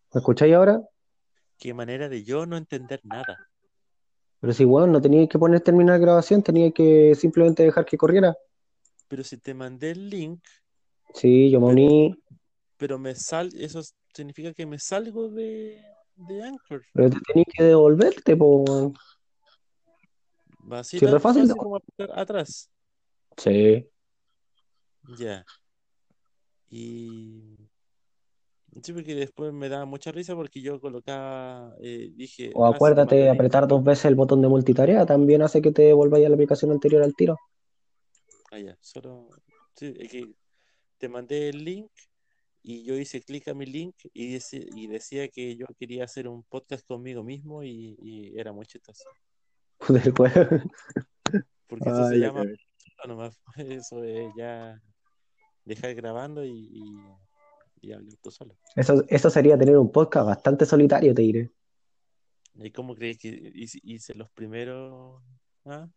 ¿Me escucháis ahora? Qué manera de yo no entender nada. Pero si, weón, no tenía que poner terminar grabación, tenía que simplemente dejar que corriera. Pero si te mandé el link, Sí, yo me pero, uní, pero significa que me salgo de Anchor. pero te tenías que devolverte, po, weón. Así Si es re tan fácil de fácil como apretar atrás. Sí. Ya. Y sí, porque después me daba mucha risa porque yo colocaba, dije, O si te mando acuérdate, el link. apretar dos veces el botón de multitarea también hace que te devuelvas a la aplicación anterior al tiro. Ah, ya, solo. Sí, es que te mandé el link y yo hice clic a mi link y decía que yo quería hacer un podcast conmigo mismo y era muy chistoso. Del weón. Porque eso se Ay, la llama cagué. nomás. Eso es ya dejar grabando y hablar tú solo. Eso sería tener un podcast bastante solitario, te diré. ¿Y cómo crees que hice los primeros? ¿Ah?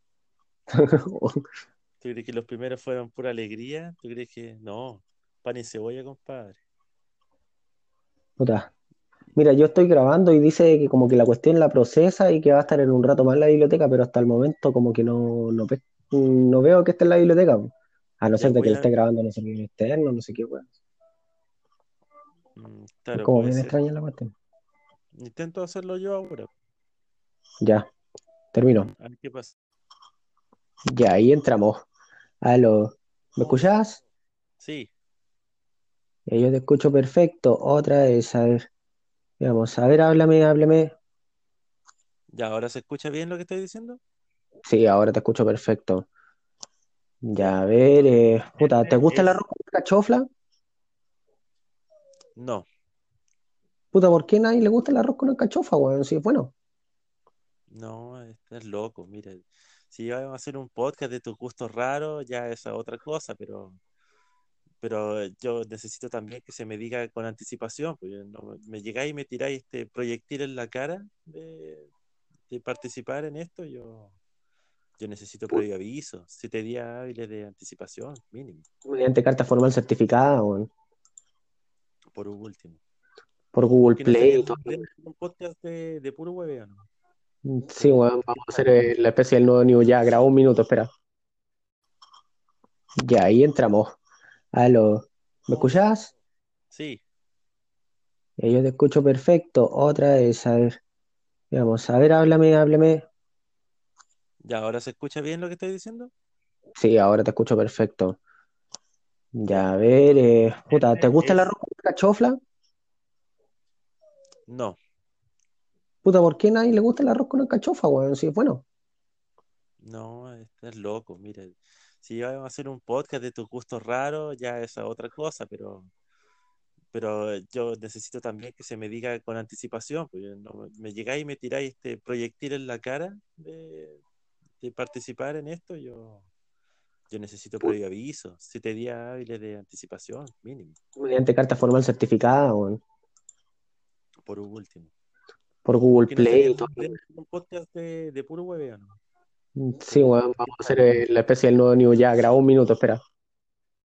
¿Tú crees que los primeros fueron pura alegría? ¿Tú crees que no? Pan y cebolla, compadre. Puta. Mira, yo estoy grabando y dice que como que la cuestión la procesa y que va a estar en un rato más en la biblioteca, pero hasta el momento como que no veo que esté en la biblioteca, po. A no Ya ser de que voy le a. esté grabando no sé qué externo, no sé qué, weón. Es Claro, como puede bien ser. extraña la cuestión. Intento hacerlo yo ahora. Ya, termino. A ver qué pasa. Ya, ahí entramos. Aló, ¿me escuchás? Sí, Yo te escucho perfecto. Otra vez, a ver, vamos, a ver, háblame. ya ahora se escucha bien lo que estoy diciendo. Sí, ahora te escucho perfecto. Ya, Ya, a ver, entonces, puta, ¿te este gusta el es. arroz con cachofla? No, Puta, ¿por qué a nadie le gusta el arroz con alcachofa, weón? Sí, bueno. no, estás loco. Mira, si vamos a hacer un podcast de tus gustos raros, ya esa otra cosa, pero yo necesito también que se me diga con anticipación, pues no, me llegáis y me tiráis este proyectil en la cara de participar en esto, yo necesito previo aviso, 7 días hábiles de anticipación, mínimo, Mediante carta formal certificada, weón. por último. Por Google Porque no Play sería y todo. un podcast de puro hueveo, ¿no? Sí, Pero, weón, ¿qué vamos a hacer tal? la especie del nuevo New. Ya, grabó un minuto, espera. Ya, ahí entramos. Aló, ¿me escuchás? Sí, Yo te escucho perfecto. Otra vez, a ver, vamos, a ver, háblame. ya ahora se escucha bien lo que estoy diciendo. Sí, ahora te escucho perfecto. Ya, Ya, a ver, entonces, puta, ¿te este gusta el es. arroz con cachofla? No, Puta, ¿por qué a nadie le gusta el arroz con alcachofa, weón? Sí, bueno. no, estás loco, mira. Si vamos a hacer un podcast de tus gustos raros, ya esa otra cosa, pero yo necesito también que se me diga con anticipación, pues no, me llegáis y me tiráis este proyectil en la cara de participar en esto, yo necesito previo aviso, 7 días hábiles de anticipación, mínimo, Mediante carta formal certificada, weón. por último. Por Google Porque no Play sería y todo. un podcast de puro hueveo, ¿no? Sí, Pero, weón, ¿qué vamos a hacer tal? la especie del nuevo New. Ya, grabó un minuto, espera.